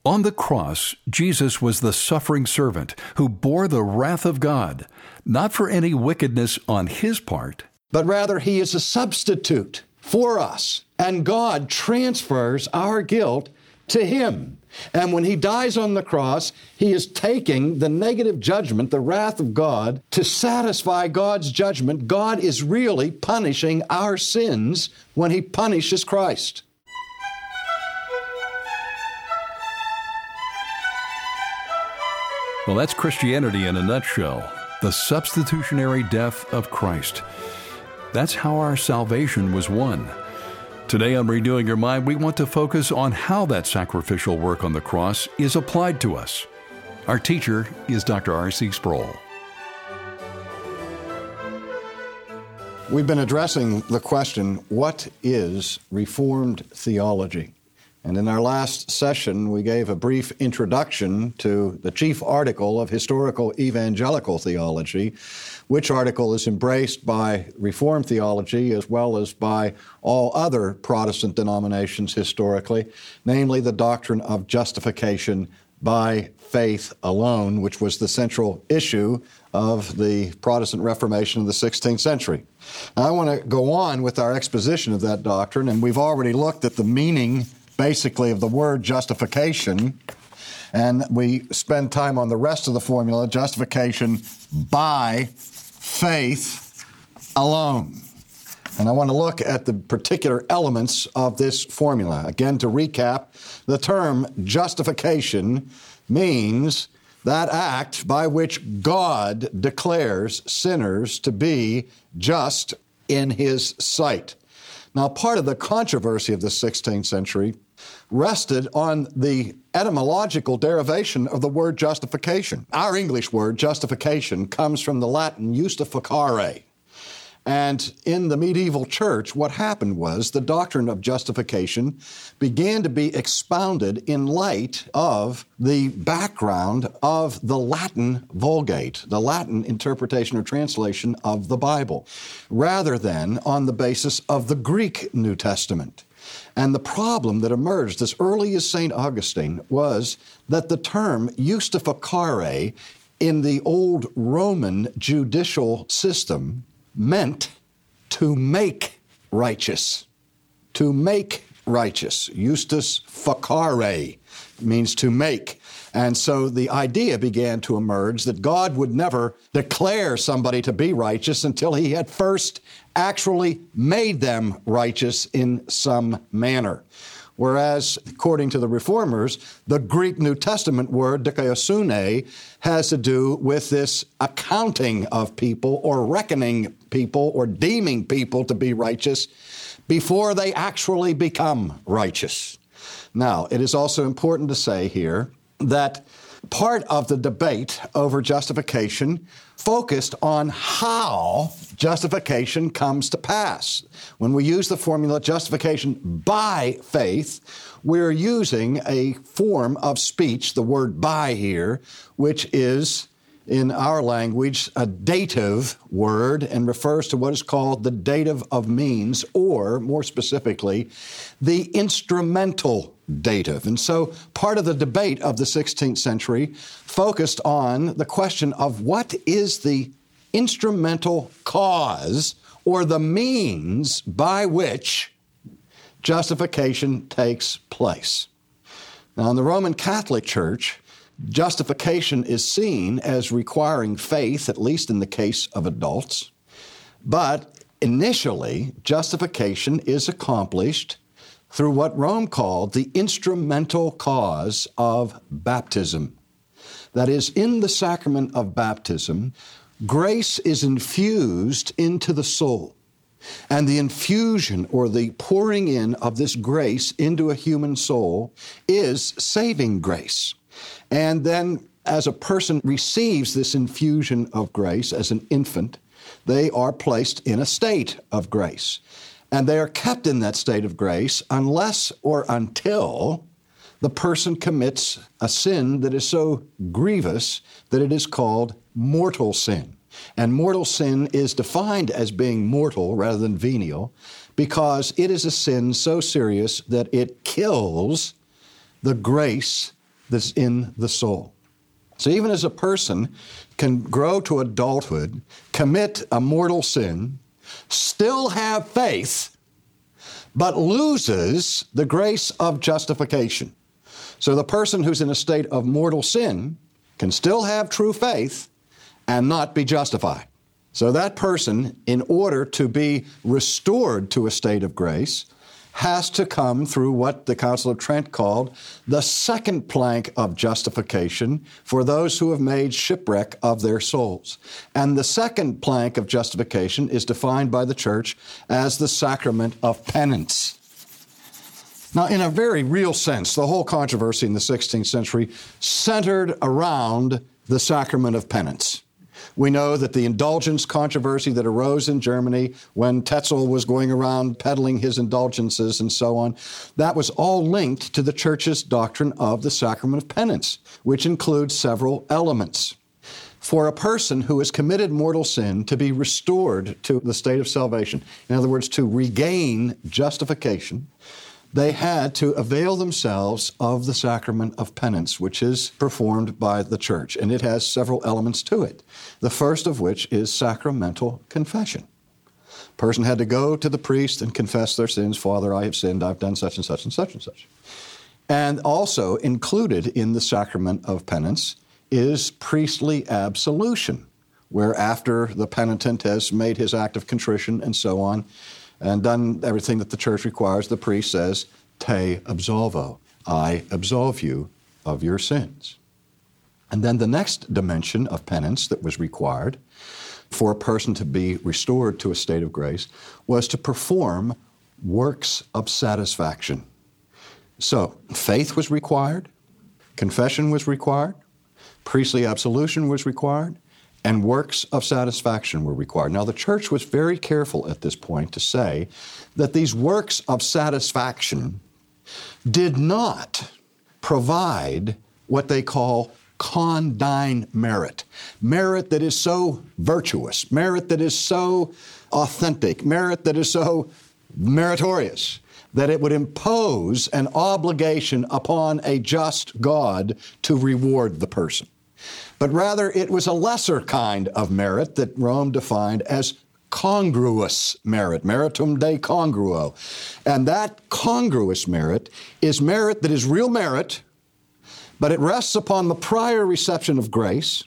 On the cross, Jesus was the suffering servant who bore the wrath of God, not for any wickedness on his part, but rather he is a substitute for us, and God transfers our guilt to him. And when he dies on the cross, he is taking the negative judgment, the wrath of God, to satisfy God's judgment. God is really punishing our sins when he punishes Christ. Well, that's Christianity in a nutshell. The substitutionary death of Christ. That's how our salvation was won. Today on Renewing Your Mind, we want to focus on how that sacrificial work on the cross is applied to us. Our teacher is Dr. R.C. Sproul. We've been addressing the question, what is Reformed theology? And in our last session, we gave a brief introduction to the chief article of historical evangelical theology, which article is embraced by Reformed theology as well as by all other Protestant denominations historically, namely the doctrine of justification by faith alone, which was the central issue of the Protestant Reformation of the 16th century. Now, I want to go on with our exposition of that doctrine, and we've already looked at the meaning basically of the word justification, and we spend time on the rest of the formula, justification by faith alone. And I want to look at the particular elements of this formula. Again, to recap, the term justification means that act by which God declares sinners to be just in his sight. Now, part of the controversy of the 16th century rested on the etymological derivation of the word justification. Our English word, justification, comes from the Latin justificare. And in the medieval church, what happened was the doctrine of justification began to be expounded in light of the background of the Latin Vulgate, the Latin interpretation or translation of the Bible, rather than on the basis of the Greek New Testament. And the problem that emerged as early as St. Augustine was that the term justificare in the old Roman judicial system meant to make righteous. To make righteous. Justus facere means to make. And so the idea began to emerge that God would never declare somebody to be righteous until he had first actually made them righteous in some manner. Whereas, according to the Reformers, the Greek New Testament word dikaiosune has to do with this accounting of people or reckoning people or deeming people to be righteous before they actually become righteous. Now, it is also important to say here that part of the debate over justification focused on how justification comes to pass. When we use the formula justification by faith, we're using a form of speech, the word by here, which is, in our language, a dative word and refers to what is called the dative of means, or more specifically, the instrumental dative. And so part of the debate of the 16th century focused on the question of what is the instrumental cause or the means by which justification takes place. Now, in the Roman Catholic Church, justification is seen as requiring faith, at least in the case of adults. But initially, justification is accomplished through what Rome called the instrumental cause of baptism. That is, in the sacrament of baptism, grace is infused into the soul. And the infusion or the pouring in of this grace into a human soul is saving grace. And then as a person receives this infusion of grace as an infant, they are placed in a state of grace. And they are kept in that state of grace unless or until the person commits a sin that is so grievous that it is called mortal sin. And mortal sin is defined as being mortal rather than venial because it is a sin so serious that it kills the grace that's in the soul. So even as a person can grow to adulthood, commit a mortal sin, still have faith, but loses the grace of justification. So the person who's in a state of mortal sin can still have true faith and not be justified. So that person, in order to be restored to a state of grace, has to come through what the Council of Trent called the second plank of justification for those who have made shipwreck of their souls. And the second plank of justification is defined by the Church as the sacrament of penance. Now, in a very real sense, the whole controversy in the 16th century centered around the sacrament of penance. We know that the indulgence controversy that arose in Germany when Tetzel was going around peddling his indulgences and so on, that was all linked to the Church's doctrine of the sacrament of penance, which includes several elements. For a person who has committed mortal sin to be restored to the state of salvation, in other words, to regain justification, they had to avail themselves of the sacrament of penance, which is performed by the Church, and it has several elements to it. The first of which is sacramental confession. A person had to go to the priest and confess their sins. Father, I have sinned, I've done such and such and such and such. And also included in the sacrament of penance is priestly absolution, where after the penitent has made his act of contrition and so on, and done everything that the Church requires, the priest says, te absolvo, I absolve you of your sins. And then the next dimension of penance that was required for a person to be restored to a state of grace was to perform works of satisfaction. So faith was required, confession was required, priestly absolution was required, and works of satisfaction were required. Now, the Church was very careful at this point to say that these works of satisfaction did not provide what they call condign merit, merit that is so virtuous, merit that is so authentic, merit that is so meritorious, that it would impose an obligation upon a just God to reward the person. But rather, it was a lesser kind of merit that Rome defined as congruous merit, meritum de congruo. And that congruous merit is merit that is real merit, but it rests upon the prior reception of grace,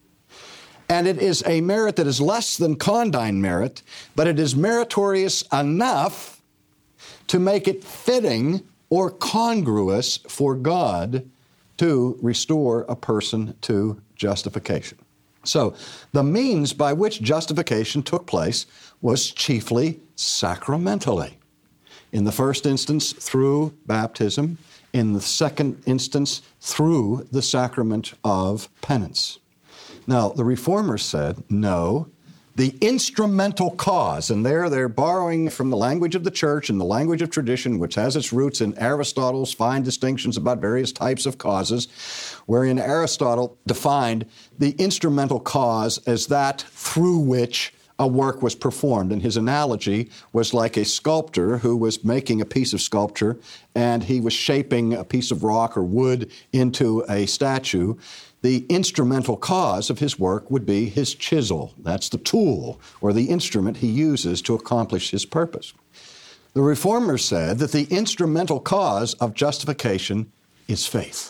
and it is a merit that is less than condign merit, but it is meritorious enough to make it fitting or congruous for God to restore a person to justification. So the means by which justification took place was chiefly sacramentally. In the first instance, through baptism. In the second instance, through the sacrament of penance. Now, the Reformers said, no, the instrumental cause, and there they're borrowing from the language of the Church and the language of tradition, which has its roots in Aristotle's fine distinctions about various types of causes, wherein Aristotle defined the instrumental cause as that through which a work was performed. And his analogy was like a sculptor who was making a piece of sculpture, and he was shaping a piece of rock or wood into a statue. The instrumental cause of his work would be his chisel. That's the tool or the instrument he uses to accomplish his purpose. The Reformers said that the instrumental cause of justification is faith.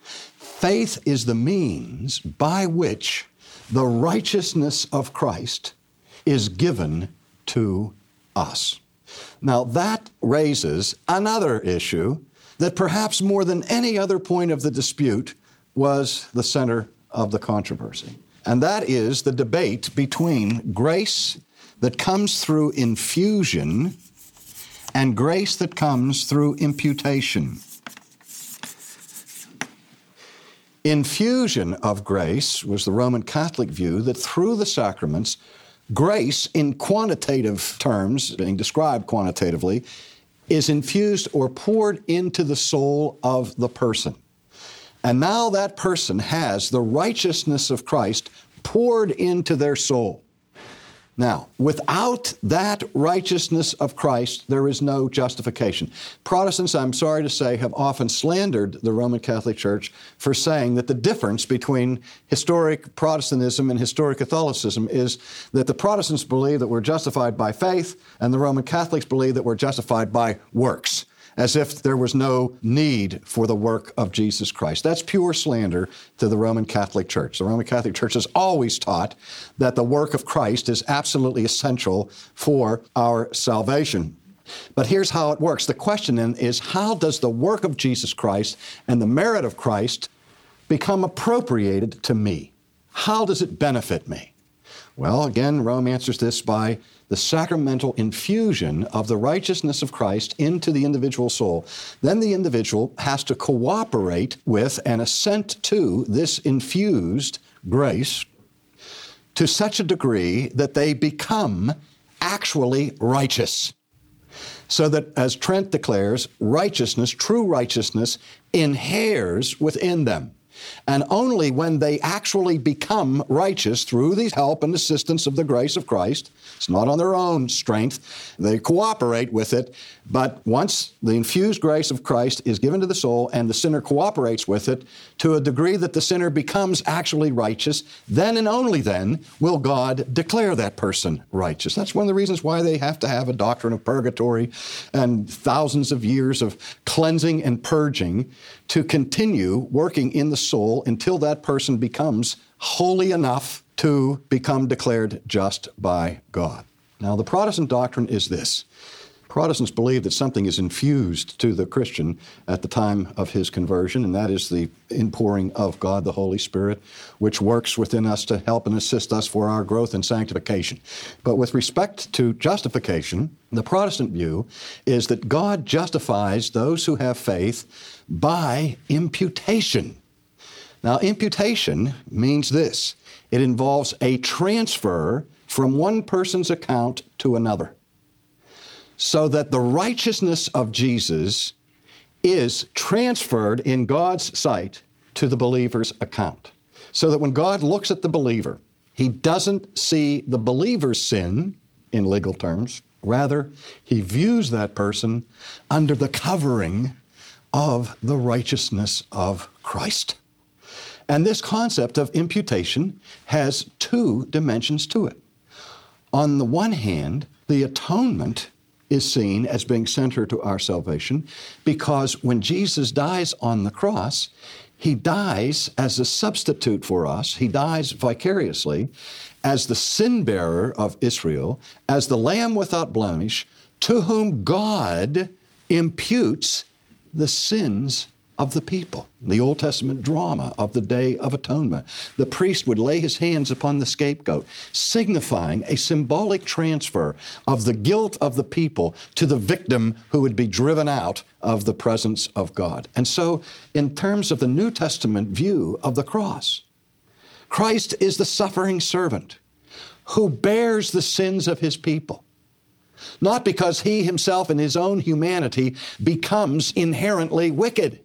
Faith is the means by which the righteousness of Christ is given to us. Now, that raises another issue that perhaps more than any other point of the dispute was the center of the controversy. And that is the debate between grace that comes through infusion and grace that comes through imputation. Infusion of grace was the Roman Catholic view that through the sacraments, grace, in quantitative terms, being described quantitatively, is infused or poured into the soul of the person. And now that person has the righteousness of Christ poured into their soul. Now, without that righteousness of Christ, there is no justification. Protestants, I'm sorry to say, have often slandered the Roman Catholic Church for saying that the difference between historic Protestantism and historic Catholicism is that the Protestants believe that we're justified by faith, and the Roman Catholics believe that we're justified by works, as if there was no need for the work of Jesus Christ. That's pure slander to the Roman Catholic Church. The Roman Catholic Church has always taught that the work of Christ is absolutely essential for our salvation. But here's how it works. The question then is, how does the work of Jesus Christ and the merit of Christ become appropriated to me? How does it benefit me? Well, again, Rome answers this by the sacramental infusion of the righteousness of Christ into the individual soul. Then the individual has to cooperate with and assent to this infused grace to such a degree that they become actually righteous. So that, as Trent declares, righteousness, true righteousness, inheres within them. And only when they actually become righteous through the help and assistance of the grace of Christ, it's not on their own strength, they cooperate with it, but once the infused grace of Christ is given to the soul and the sinner cooperates with it to a degree that the sinner becomes actually righteous, then and only then will God declare that person righteous. That's one of the reasons why they have to have a doctrine of purgatory and thousands of years of cleansing and purging to continue working in the soul until that person becomes holy enough to become declared just by God. Now, the Protestant doctrine is this. Protestants believe that something is infused to the Christian at the time of his conversion, and that is the inpouring of God, the Holy Spirit, which works within us to help and assist us for our growth and sanctification. But with respect to justification, the Protestant view is that God justifies those who have faith by imputation. Now, imputation means this. It involves a transfer from one person's account to another, so that the righteousness of Jesus is transferred in God's sight to the believer's account. So that when God looks at the believer, he doesn't see the believer's sin in legal terms. Rather, he views that person under the covering of the righteousness of Christ. And this concept of imputation has two dimensions to it. On the one hand, the atonement is seen as being central to our salvation because when Jesus dies on the cross, he dies as a substitute for us. He dies vicariously as the sin bearer of Israel, as the Lamb without blemish, to whom God imputes the sins of the people. The Old Testament drama of the Day of Atonement. The priest would lay his hands upon the scapegoat, signifying a symbolic transfer of the guilt of the people to the victim who would be driven out of the presence of God. And so, in terms of the New Testament view of the cross, Christ is the suffering servant who bears the sins of his people. Not because he himself in his own humanity becomes inherently wicked,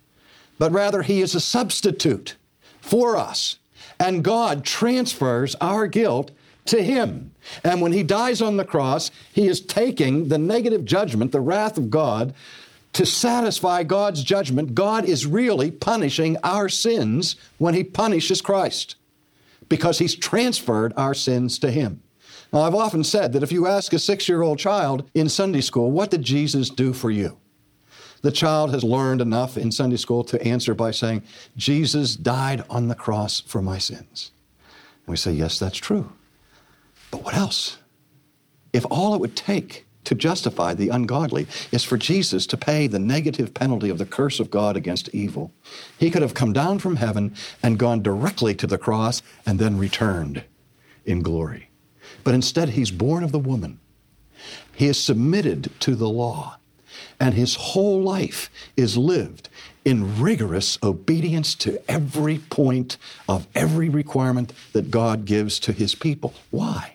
but rather he is a substitute for us. And God transfers our guilt to him. And when he dies on the cross, he is taking the negative judgment, the wrath of God, to satisfy God's judgment. God is really punishing our sins when he punishes Christ, because he's transferred our sins to him. Now, I've often said that if you ask a 6-year-old child in Sunday school, what did Jesus do for you? The child has learned enough in Sunday school to answer by saying, Jesus died on the cross for my sins. And we say, yes, that's true. But what else? If all it would take to justify the ungodly is for Jesus to pay the negative penalty of the curse of God against evil, he could have come down from heaven and gone directly to the cross and then returned in glory. But instead, he's born of the woman. He is submitted to the law. And his whole life is lived in rigorous obedience to every point of every requirement that God gives to his people. Why?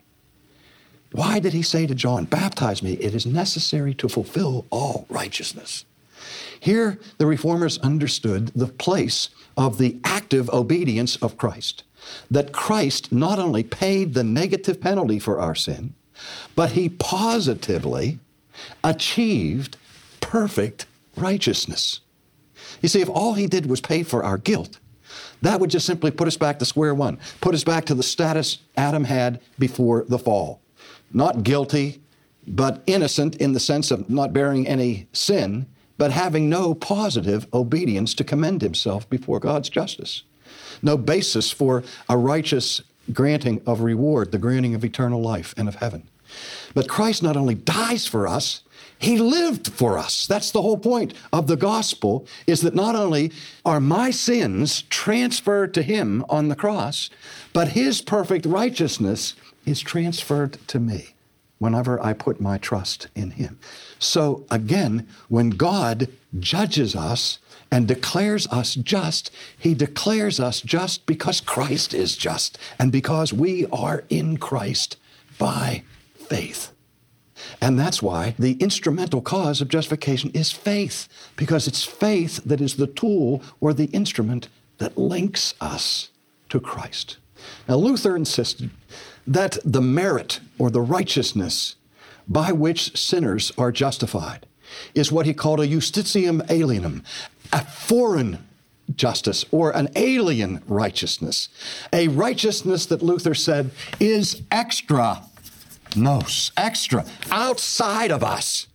Why did he say to John, baptize me? It is necessary to fulfill all righteousness. Here, the Reformers understood the place of the active obedience of Christ. that Christ not only paid the negative penalty for our sin, but he positively achieved perfect righteousness. You see, if all he did was pay for our guilt, that would just simply put us back to square one, put us back to the status Adam had before the fall. Not guilty, but innocent in the sense of not bearing any sin, but having no positive obedience to commend himself before God's justice. No basis for a righteous granting of reward, the granting of eternal life and of heaven. But Christ not only dies for us, he lived for us. That's the whole point of the gospel, is that not only are my sins transferred to him on the cross, but his perfect righteousness is transferred to me whenever I put my trust in him. So again, when God judges us and declares us just, he declares us just because Christ is just and because we are in Christ by faith. And that's why the instrumental cause of justification is faith, because it's faith that is the tool or the instrument that links us to Christ. Now, Luther insisted that the merit or the righteousness by which sinners are justified is what he called a justitium alienum, a foreign justice or an alien righteousness, a righteousness that Luther said is extra nos, extra, outside of us.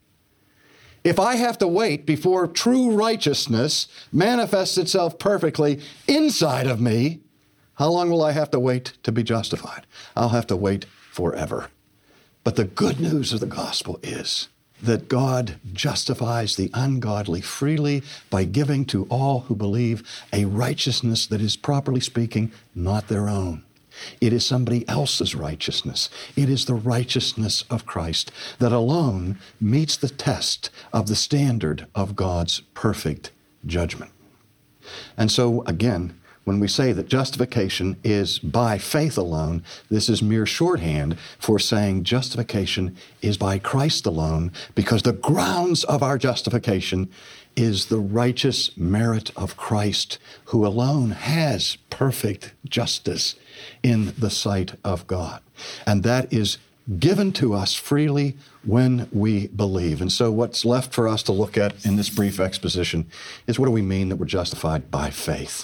If I have to wait before true righteousness manifests itself perfectly inside of me, how long will I have to wait to be justified? I'll have to wait forever. But the good news of the gospel is that God justifies the ungodly freely by giving to all who believe a righteousness that is, properly speaking, not their own. It is somebody else's righteousness. It is the righteousness of Christ that alone meets the test of the standard of God's perfect judgment. And so, again, when we say that justification is by faith alone, this is mere shorthand for saying justification is by Christ alone, because the grounds of our justification is the righteous merit of Christ, who alone has perfect justice in the sight of God. And that is given to us freely when we believe. And so what's left for us to look at in this brief exposition is, what do we mean that we're justified by faith?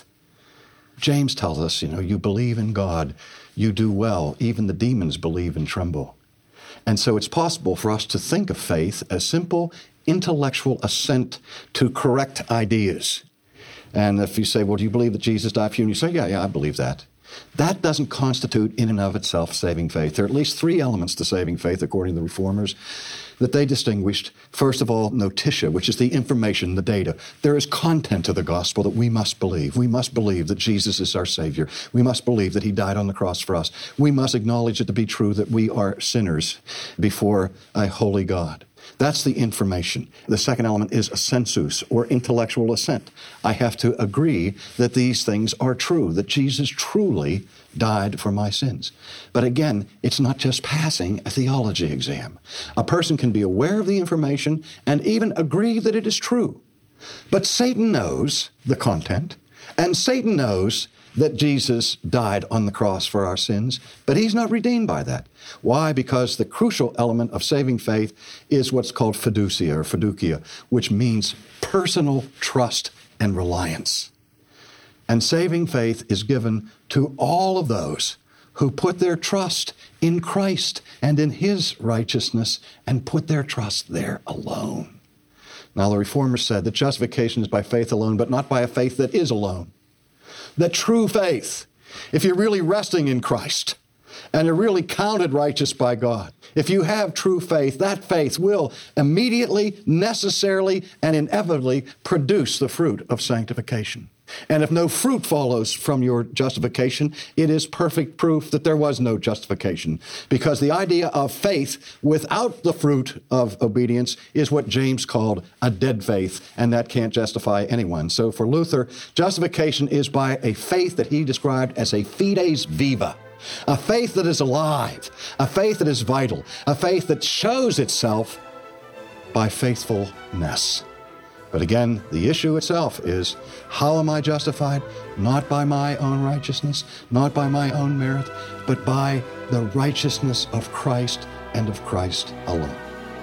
James tells us, you believe in God, you do well. Even the demons believe and tremble. And so it's possible for us to think of faith as simple intellectual assent to correct ideas. And if you say, well, do you believe that Jesus died for you? And you say, yeah, I believe that. That doesn't constitute in and of itself saving faith. There are at least three elements to saving faith, according to the Reformers, that they distinguished. First of all, notitia, which is the information, the data. There is content to the gospel that we must believe. We must believe that Jesus is our Savior. We must believe that he died on the cross for us. We must acknowledge it to be true that we are sinners before a holy God. That's the information. The second element is a sensus, or intellectual assent. I have to agree that these things are true, that Jesus truly died for my sins. But again, it's not just passing a theology exam. A person can be aware of the information and even agree that it is true. But Satan knows the content, and Satan knows that Jesus died on the cross for our sins, but he's not redeemed by that. Why? Because the crucial element of saving faith is what's called fiducia or fiducia, which means personal trust and reliance. And saving faith is given to all of those who put their trust in Christ and in his righteousness and put their trust there alone. Now, the Reformers said that justification is by faith alone, but not by a faith that is alone. That true faith, if you're really resting in Christ and you're really counted righteous by God, if you have true faith, that faith will immediately, necessarily, and inevitably produce the fruit of sanctification. And if no fruit follows from your justification, it is perfect proof that there was no justification. Because the idea of faith without the fruit of obedience is what James called a dead faith, and that can't justify anyone. So for Luther, justification is by a faith that he described as a fides viva, a faith that is alive, a faith that is vital, a faith that shows itself by faithfulness. But again, the issue itself is, how am I justified? Not by my own righteousness, not by my own merit, but by the righteousness of Christ and of Christ alone.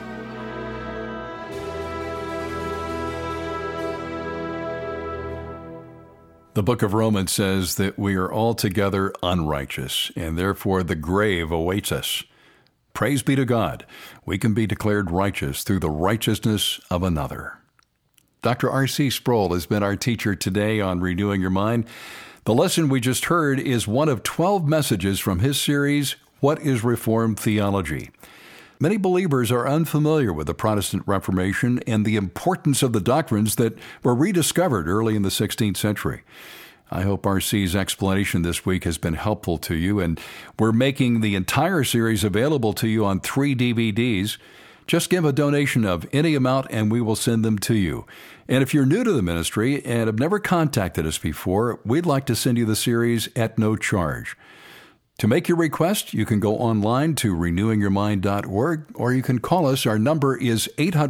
The book of Romans says that we are altogether unrighteous, and therefore the grave awaits us. Praise be to God. We can be declared righteous through the righteousness of another. Dr. R.C. Sproul has been our teacher today on Renewing Your Mind. The lesson we just heard is one of 12 messages from his series, What is Reformed Theology? Many believers are unfamiliar with the Protestant Reformation and the importance of the doctrines that were rediscovered early in the 16th century. I hope R.C.'s explanation this week has been helpful to you, and we're making the entire series available to you on 3 DVDs. Just give a donation of any amount and we will send them to you. And if you're new to the ministry and have never contacted us before, we'd like to send you the series at no charge. To make your request, you can go online to renewingyourmind.org, or you can call us. Our number is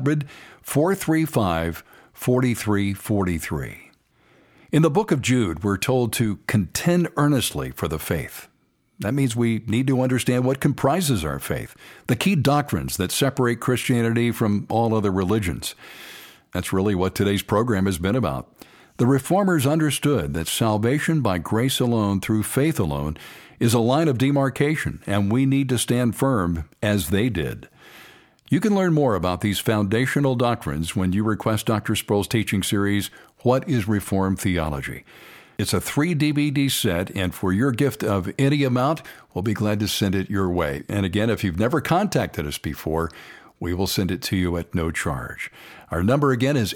800-435-4343. In the book of Jude, we're told to contend earnestly for the faith. That means we need to understand what comprises our faith, the key doctrines that separate Christianity from all other religions. That's really what today's program has been about. The Reformers understood that salvation by grace alone, through faith alone, is a line of demarcation, and we need to stand firm as they did. You can learn more about these foundational doctrines when you request Dr. Sproul's teaching series, What is Reformed Theology? It's a 3 DVD set, and for your gift of any amount, we'll be glad to send it your way. And again, if you've never contacted us before, we will send it to you at no charge. Our number again is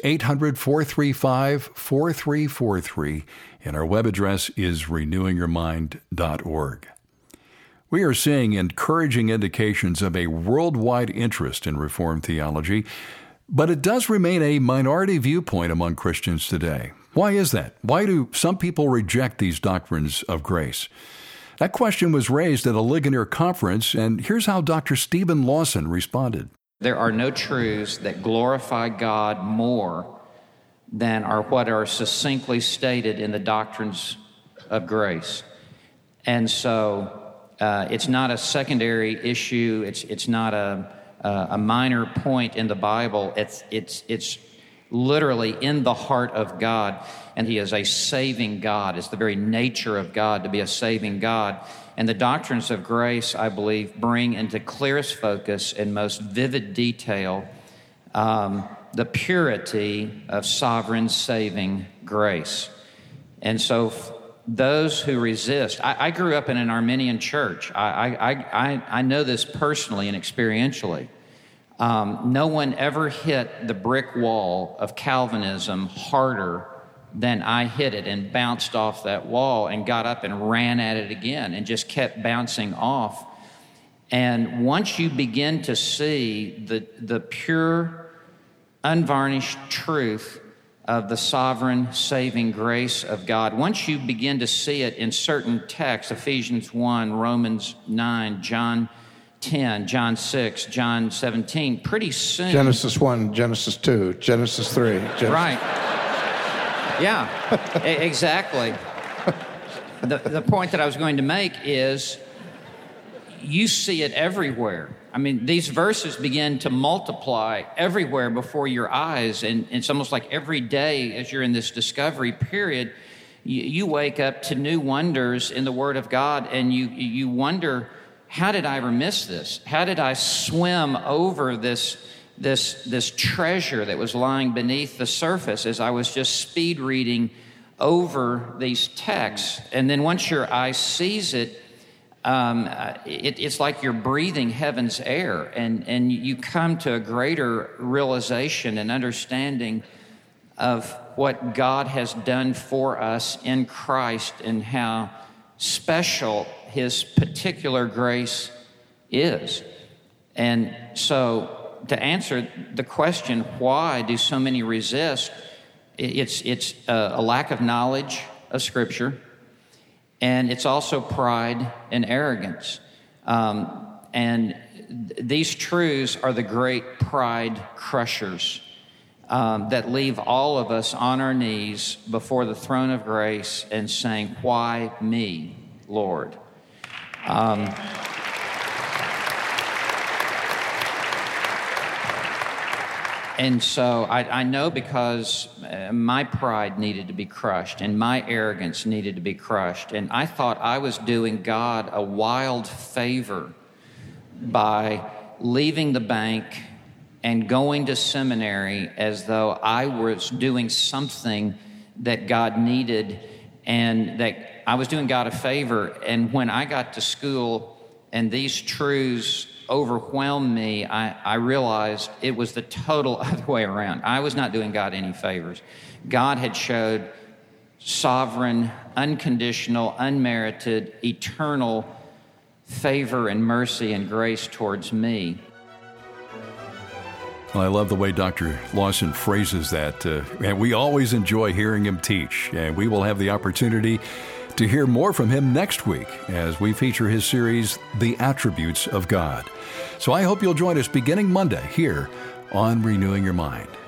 800-435-4343, and our web address is renewingyourmind.org. We are seeing encouraging indications of a worldwide interest in Reformed theology, but it does remain a minority viewpoint among Christians today. Why is that? Why do some people reject these doctrines of grace? That question was raised at a Ligonier conference, and here's how Dr. Stephen Lawson responded. There are no truths that glorify God more than are what are succinctly stated in the doctrines of grace. And so it's not a secondary issue. It's not a minor point in the Bible. It's literally in the heart of God, and He is a saving God. It's the very nature of God to be a saving God. And the doctrines of grace, I believe, bring into clearest focus and most vivid detail the purity of sovereign saving grace. And so those who resist, I grew up in an Arminian church. I know this personally and experientially. No one ever hit the brick wall of Calvinism harder than I hit it, and bounced off that wall and got up and ran at it again and just kept bouncing off. And once you begin to see the pure, unvarnished truth of the sovereign saving grace of God, once you begin to see it in certain texts, Ephesians 1, Romans 9, John 10, John 6, John 17, pretty soon... Genesis 1, Genesis 2, Genesis 3. Right. Yeah, exactly. The point that I was going to make is you see it everywhere. I mean, these verses begin to multiply everywhere before your eyes, and it's almost like every day as you're in this discovery period, you wake up to new wonders in the Word of God, and you wonder, how did I ever miss this? How did I swim over this treasure that was lying beneath the surface as I was just speed reading over these texts? And then once your eye sees it, it's like you're breathing heaven's air, and you come to a greater realization and understanding of what God has done for us in Christ and how special His particular grace is. And so, to answer the question, why do so many resist, it's a lack of knowledge of Scripture, and it's also pride and arrogance. And these truths are the great pride crushers. that leave all of us on our knees before the throne of grace and saying, "Why me, Lord?" And so I know, because my pride needed to be crushed and my arrogance needed to be crushed. And I thought I was doing God a wild favor by leaving the bank and going to seminary as though I was doing something that God needed, and that I was doing God a favor. And when I got to school and these truths overwhelmed me, I realized it was the total other way around. I was not doing God any favors. God had showed sovereign, unconditional, unmerited, eternal favor and mercy and grace towards me. Well, I love the way Dr. Lawson phrases that, and we always enjoy hearing him teach. And we will have the opportunity to hear more from him next week as we feature his series, The Attributes of God. So I hope you'll join us beginning Monday here on Renewing Your Mind.